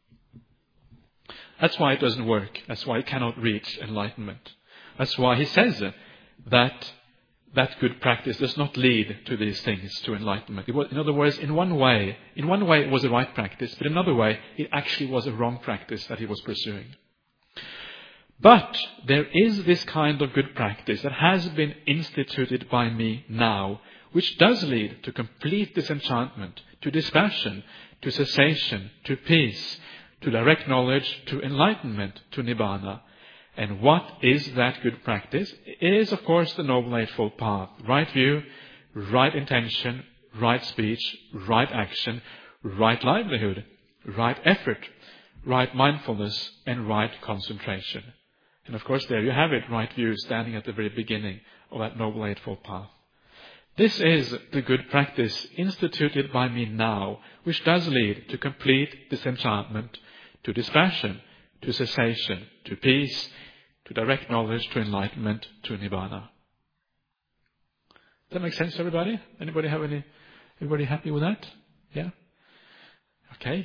That's why it doesn't work. That's why it cannot reach enlightenment. That's why he says that that good practice does not lead to these things, to enlightenment. It was, in other words, in one way, in one way it was a right practice, but in another way it actually was a wrong practice that he was pursuing. But there is this kind of good practice that has been instituted by me now, which does lead to complete disenchantment, to dispassion, to cessation, to peace, to direct knowledge, to enlightenment, to Nibbana. And what is that good practice? It is, of course, the Noble Eightfold Path. Right view, right intention, right speech, right action, right livelihood, right effort, right mindfulness, and right concentration. And of course, there you have it, right view, standing at the very beginning of that Noble Eightfold Path. This is the good practice instituted by me now, which does lead to complete disenchantment, to dispassion, to cessation, to peace, to direct knowledge, to enlightenment, to Nibbana. Does that make sense to everybody? Anybody have any, everybody happy with that? Yeah? Okay.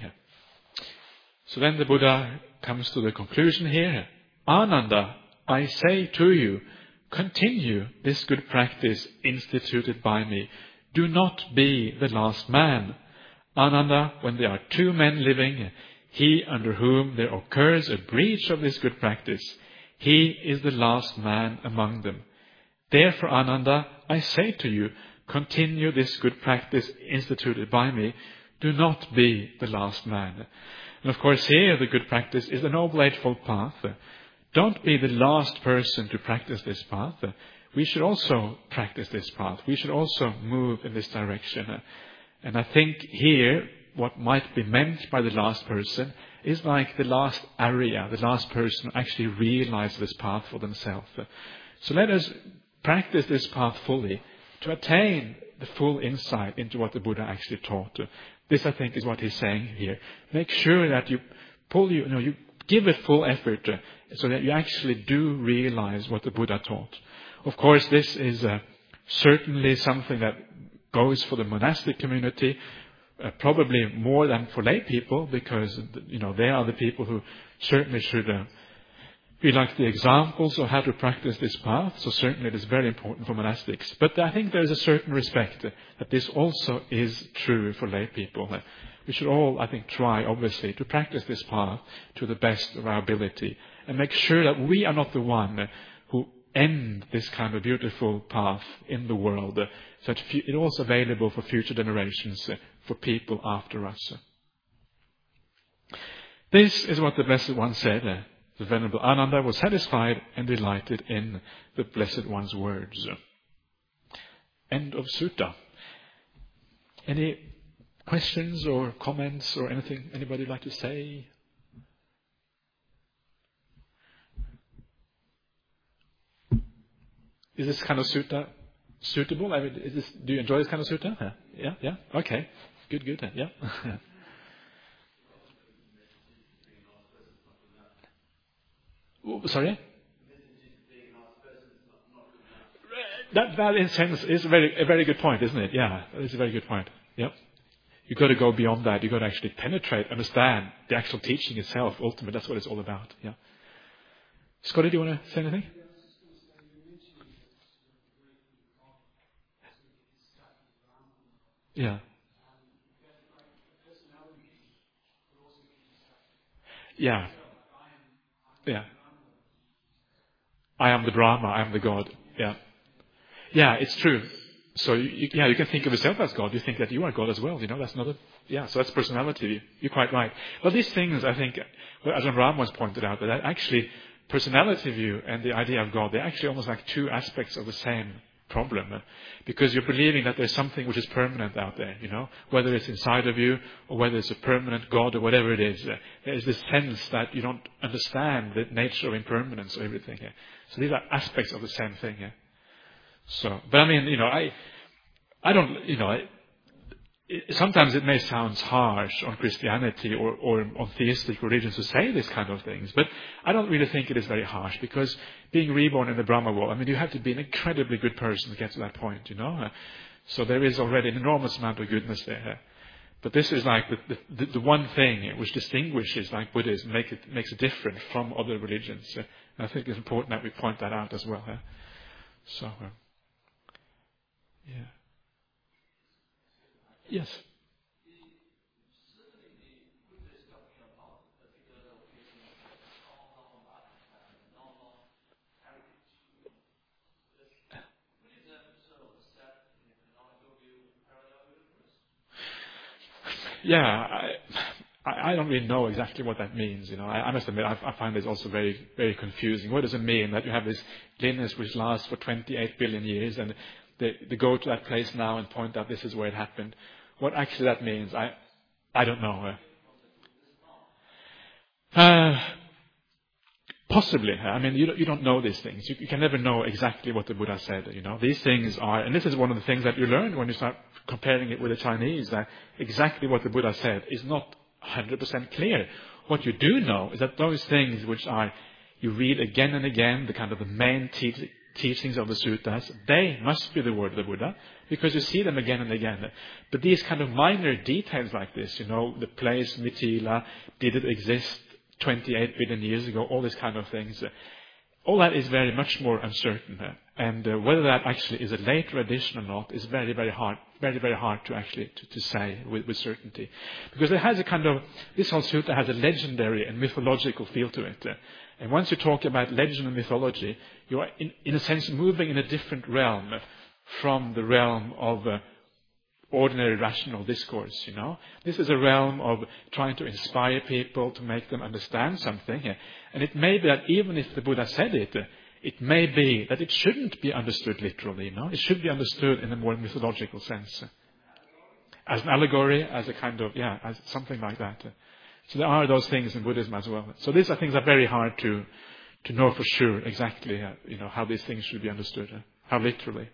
So then the Buddha comes to the conclusion here. Ananda, I say to you, continue this good practice instituted by me. Do not be the last man. Ananda, when there are two men living, he under whom there occurs a breach of this good practice, he is the last man among them. Therefore, Ananda, I say to you, continue this good practice instituted by me. Do not be the last man. And of course here the good practice is the Noble Eightfold Path. Don't be the last person to practice this path. We should also practice this path. We should also move in this direction. And I think here what might be meant by the last person is like the last Arya, the last person who actually realizes this path for themselves. So let us practice this path fully to attain the full insight into what the Buddha actually taught. This, I think, is what he's saying here. Make sure that you pull, you, you know, you give it full effort uh, so that you actually do realize what the Buddha taught. Of course, this is uh, certainly something that goes for the monastic community, uh, probably more than for lay people, because you know they are the people who certainly should uh, be like the examples of how to practice this path. So certainly it is very important for monastics. But I think there is a certain respect uh, that this also is true for lay people. Uh, we should all, I think, try, obviously, to practice this path to the best of our ability and make sure that we are not the one uh, who end this kind of beautiful path in the world, uh, so that it is also available for future generations, uh, for people after us. This is what the Blessed One said. Uh, the Venerable Ananda was satisfied and delighted in the Blessed One's words. End of Sutta. Any questions or comments or anything anybody would like to say? Is this kind of sutta suitable? I mean, is this, do you enjoy this kind of sutta? Yeah, yeah, yeah? Okay. Good, good. Yeah. Oh, sorry? That, that in a sense is a very, a very good point, isn't it? Yeah, it's a very good point. Yep. You've got to go beyond that. You've got to actually penetrate, understand the actual teaching itself. Ultimately, that's what it's all about. Yeah. Scotty, do you want to say anything? Yeah. Yeah. Yeah. I am the Brahma. I am the God. Yeah. Yeah, it's true. So, you, yeah, you can think of yourself as God. You think that you are God as well. You know, that's another, yeah, so that's personality. You're quite right. But these things, I think, as Ajahn Ram once pointed out, that actually personality view and the idea of God, they're actually almost like two aspects of the same problem. Because you're believing that there's something which is permanent out there, you know, whether it's inside of you or whether it's a permanent God or whatever it is. There's this sense that you don't understand the nature of impermanence or everything. So these are aspects of the same thing. So, but I mean, you know, I, I don't, you know, I, it, sometimes it may sound harsh on Christianity or, or on theistic religions to say this kind of things, but I don't really think it is very harsh, because being reborn in the Brahma world, I mean, you have to be an incredibly good person to get to that point, you know. So there is already an enormous amount of goodness there. But this is like the, the, the one thing which distinguishes like Buddhism, make it, makes it different from other religions. And I think it's important that we point that out as well. So, uh, yeah. Yes. Yeah, I, I, I don't really know exactly what that means. You know, I, I must admit, I, I find this also very, very confusing. What does it mean that you have this lineage which lasts for twenty-eight billion years, and they, they go to that place now and point out this is where it happened? What actually that means, I, I don't know. Uh, possibly. I mean, you don't, you don't know these things. You, you can never know exactly what the Buddha said. You know, these things are, and this is one of the things that you learn when you start comparing it with the Chinese, that exactly what the Buddha said is not one hundred percent clear. What you do know is that those things which are, you read again and again, the kind of the main te- teachings of the suttas, they must be the word of the Buddha, because you see them again and again. But these kind of minor details like this, you know, the place Mithila, did it exist twenty-eight billion years ago, all these kind of things, all that is very much more uncertain. And uh, whether that actually is a later addition or not is very, very hard, very, very hard to actually to, to say with, with certainty. Because it has a kind of, this whole sutta has a legendary and mythological feel to it. And once you talk about legend and mythology, you are in, in a sense moving in a different realm from the realm of uh, ordinary rational discourse, you know. This is a realm of trying to inspire people, to make them understand something. And it may be that even if the Buddha said it, it may be that it shouldn't be understood literally, you know. It should be understood in a more mythological sense. As an allegory, as a kind of, yeah, as something like that. So there are those things in Buddhism as well. So these are things that are very hard to, to know for sure exactly, uh, you know, how these things should be understood, uh, how literally.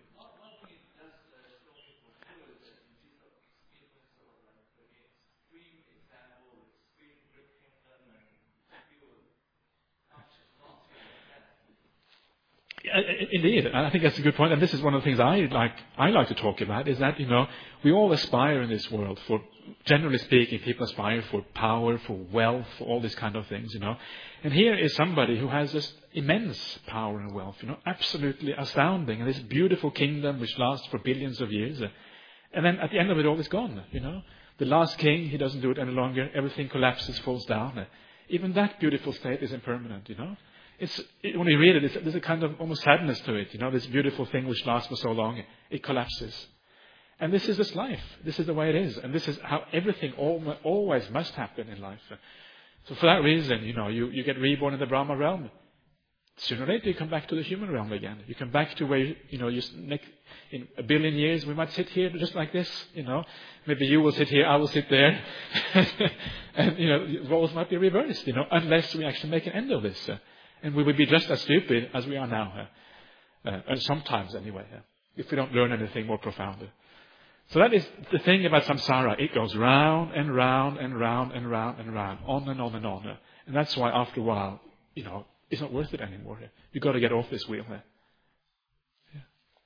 Indeed, and I think that's a good point. And this is one of the things I like. I like to talk about is that, you know, we all aspire in this world for, generally speaking, people aspire for power, for wealth, for all these kind of things, you know. And here is somebody who has just immense power and wealth, you know, absolutely astounding, and this beautiful kingdom which lasts for billions of years. And then at the end of it all, it's gone, you know. The last king, he doesn't do it any longer. Everything collapses, falls down. Even that beautiful state is impermanent, you know. It's, it, when you read it, it's, there's a kind of almost sadness to it. You know, this beautiful thing which lasts for so long, it collapses. And this is just life. This is the way it is. And this is how everything always must happen in life. So for that reason, you know, you, you get reborn in the Brahma realm. Sooner or later, you come back to the human realm again. You come back to where, you know, you, in a billion years, we might sit here just like this, you know. Maybe you will sit here, I will sit there. And, you know, roles might be reversed, you know, unless we actually make an end of this. And we would be just as stupid as we are now. Uh, uh, and sometimes anyway, uh, if we don't learn anything more profound. So that is the thing about samsara. It goes round and round and round and round and round, on and on and on. Uh, and that's why after a while, you know, it's not worth it anymore. Uh, you've got to get off this wheel. Uh. Yeah.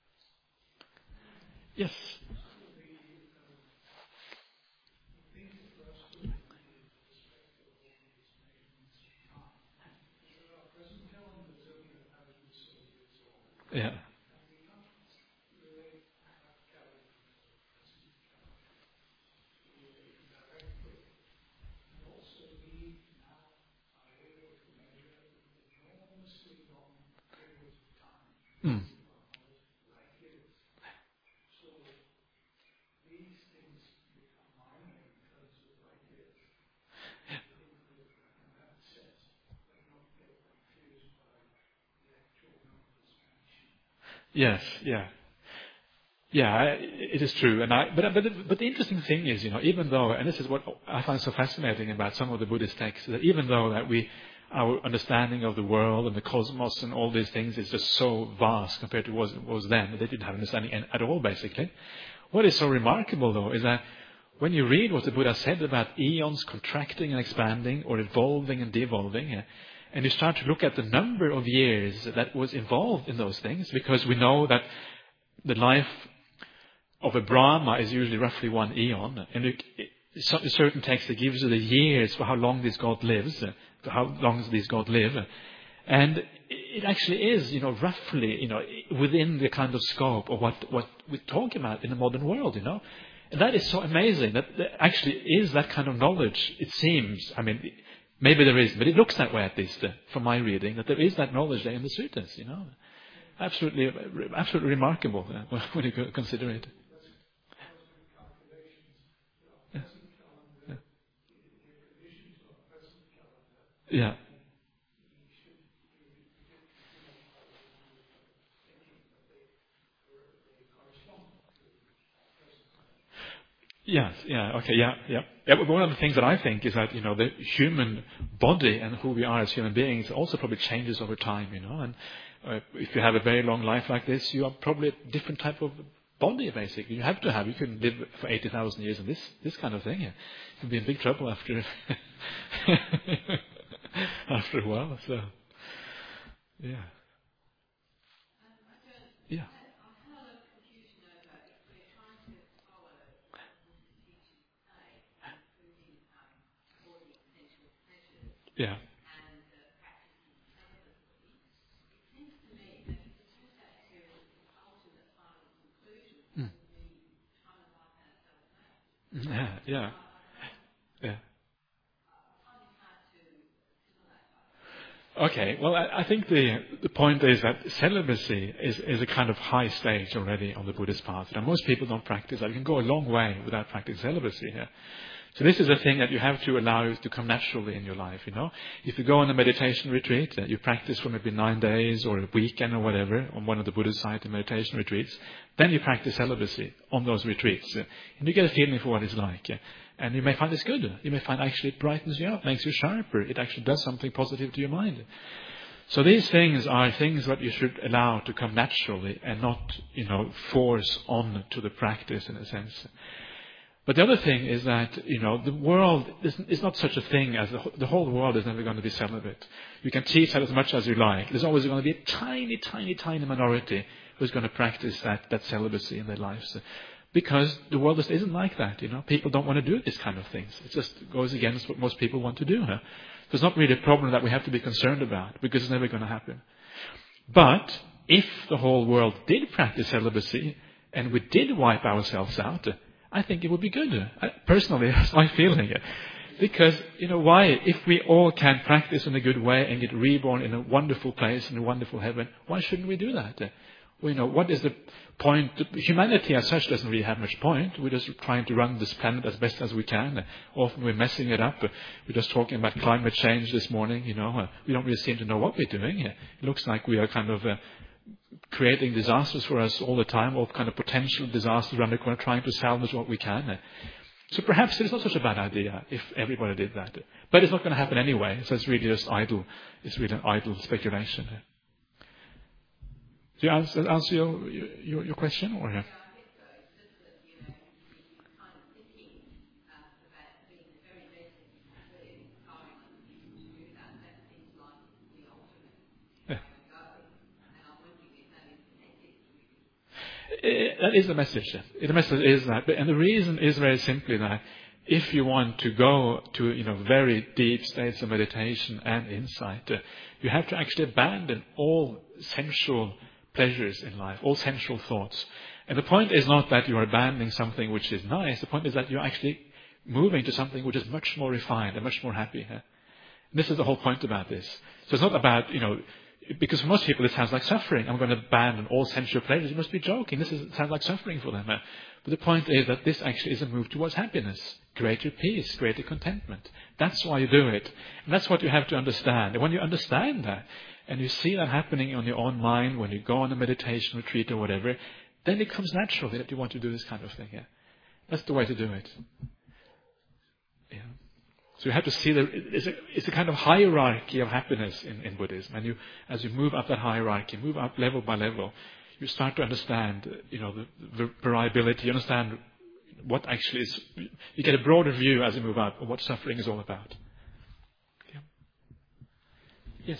Yes. Yeah. Mm. Yes, yeah. Yeah, it is true. And I, but, but, but the interesting thing is, you know, even though, and this is what I find so fascinating about some of the Buddhist texts, that even though that we, our understanding of the world and the cosmos and all these things is just so vast compared to what it was then, that they didn't have understanding at all, basically. What is so remarkable, though, is that when you read what the Buddha said about eons contracting and expanding, or evolving and devolving, and you start to look at the number of years that was involved in those things, because we know that the life of a Brahma is usually roughly one eon, and it, it, a certain text that gives you the years for how long this God lives, for how long does this God live, and it actually is, you know, roughly, you know, within the kind of scope of what what we talk about in the modern world, you know, and that is so amazing that there actually is that kind of knowledge. It seems, I mean, maybe there is, but it looks that way at least uh, from my reading, that there is that knowledge there in the suttas, you know, absolutely, absolutely remarkable uh, when you consider it. Yeah. Yes, yeah, okay, yeah, yeah. Yeah, but one of the things that I think is that, you know, the human body and who we are as human beings also probably changes over time, you know, and uh, if you have a very long life like this, you are probably a different type of body, basically. You have to have, you can live for eighty thousand years in this, this kind of thing. Yeah. You'll be in big trouble after, after a while, so, yeah. Yeah. Yeah. Mm. Yeah, yeah, yeah. Okay, well, I, I think the the point is that celibacy is, is a kind of high stage already on the Buddhist path. And most people don't practice that. You can go a long way without practicing celibacy here. So this is a thing that you have to allow to come naturally in your life, you know. If you go on a meditation retreat, uh, you practice for maybe nine days or a weekend or whatever on one of the Buddhist society meditation retreats, then you practice celibacy on those retreats. Uh, and you get a feeling for what it's like. Uh, and you may find it's good. You may find actually it brightens you up, makes you sharper. It actually does something positive to your mind. So these things are things that you should allow to come naturally and not, you know, force on to the practice in a sense. But the other thing is that, you know, the world is, is not such a thing as the, the whole world is never going to be celibate. You can teach that as much as you like. There's always going to be a tiny, tiny, tiny minority who's going to practice that, that celibacy in their lives. Because the world just isn't like that, you know. People don't want to do these kind of things. It just goes against what most people want to do. Huh? So it's not really a problem that we have to be concerned about because it's never going to happen. But if the whole world did practice celibacy and we did wipe ourselves out, I think it would be good. I, personally, that's my feeling. Because, you know, why? If we all can practice in a good way and get reborn in a wonderful place, in a wonderful heaven, why shouldn't we do that? Well, you know, what is the point? Humanity as such doesn't really have much point. We're just trying to run this planet as best as we can. Often we're messing it up. We're just talking about climate change this morning, you know. We don't really seem to know what we're doing. It looks like we are kind of uh, creating disasters for us all the time, all kind of potential disasters around the corner, trying to salvage what we can. So perhaps it's not such a bad idea if everybody did that. But it's not going to happen anyway, so it's really just idle. It's really an idle speculation. Do you answer, answer your, your, your question? Or? That is the message. The message is that, and the reason is very simply that if you want to go to, you know, very deep states of meditation and insight, uh, you have to actually abandon all sensual pleasures in life, all sensual thoughts. And the point is not that you are abandoning something which is nice. The point is that you're actually moving to something which is much more refined and much more happy. Huh? This is the whole point about this. So it's not about, you know, because for most people it sounds like suffering. I'm going to abandon all sensual pleasures. You must be joking. This is, it sounds like suffering for them. But the point is that this actually is a move towards happiness, greater peace, greater contentment. That's why you do it. And that's what you have to understand. And when you understand that, and you see that happening on your own mind, when you go on a meditation retreat or whatever, then it comes naturally that you want to do this kind of thing. Yeah? That's the way to do it. Yeah. So you have to see that it's a, it's a kind of hierarchy of happiness in, in Buddhism. And you, as you move up that hierarchy, move up level by level, you start to understand, you know, the, the variability. You understand what actually is. You get a broader view as you move up of what suffering is all about. Yeah. Yes.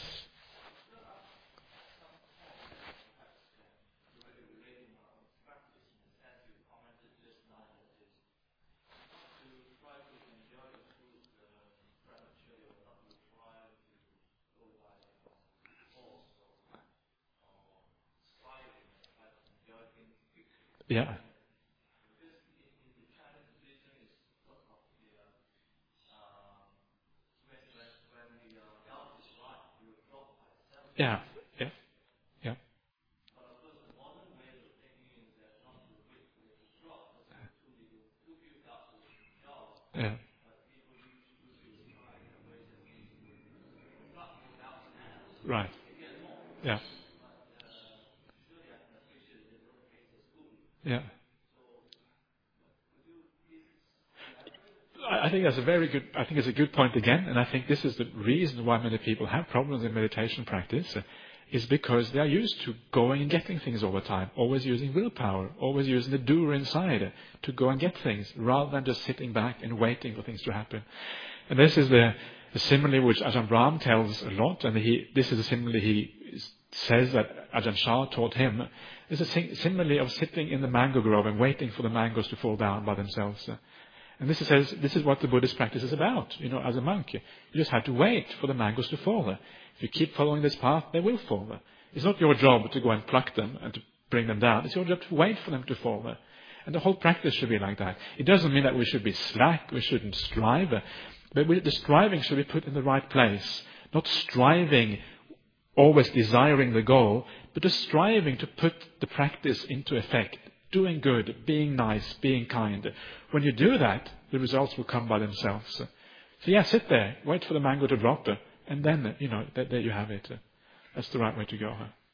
Yeah. Yeah. Yeah. Yeah. Yeah. Right. Yeah. Yeah. I I think that's a very good, I think it's a good point again, and I think this is the reason why many people have problems in meditation practice, uh, is because they are used to going and getting things all the time, always using willpower, always using the doer inside uh, to go and get things, rather than just sitting back and waiting for things to happen. And this is the, the simile which Ajahn Brahm tells a lot, and he, this is a simile he says that Ajahn Chah taught him. It's a sim- simile of sitting in the mango grove and waiting for the mangoes to fall down by themselves. Uh, And this says, this is what the Buddhist practice is about. You know, as a monk, you just have to wait for the mangoes to fall. If you keep following this path, they will fall. It's not your job to go and pluck them and to bring them down. It's your job to wait for them to fall. And the whole practice should be like that. It doesn't mean that we should be slack, we shouldn't strive, but we, the striving should be put in the right place. Not striving, always desiring the goal, but just striving to put the practice into effect. Doing good, being nice, being kind. When you do that, the results will come by themselves. So yeah, sit there, wait for the mango to drop, and then, you know, there you have it. That's the right way to go.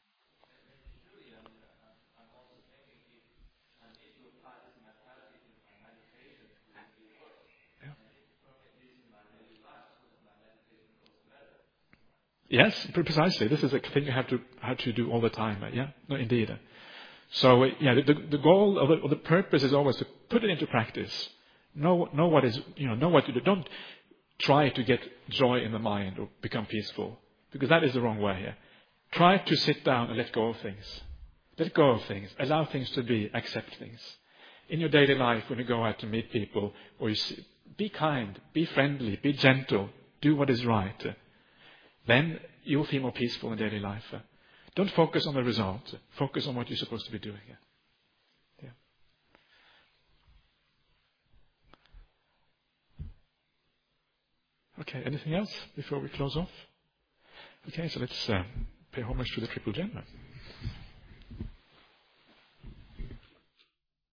Yes, precisely. This is a thing you have to have to do all the time. Yeah, no, indeed. So yeah, the, the goal of the, or the purpose is always to put it into practice. Know know what is you know know what to do. Don't try to get joy in the mind or become peaceful, because that is the wrong way. Yeah? Try to sit down and let go of things. Let go of things. Allow things to be. Accept things. In your daily life, when you go out to meet people, or you see, be kind, be friendly, be gentle, do what is right. Then you will feel more peaceful in daily life. Don't focus on the result. Focus on what you're supposed to be doing. Yeah. Okay, anything else before we close off? Okay, so let's uh, pay homage to the Triple Gem.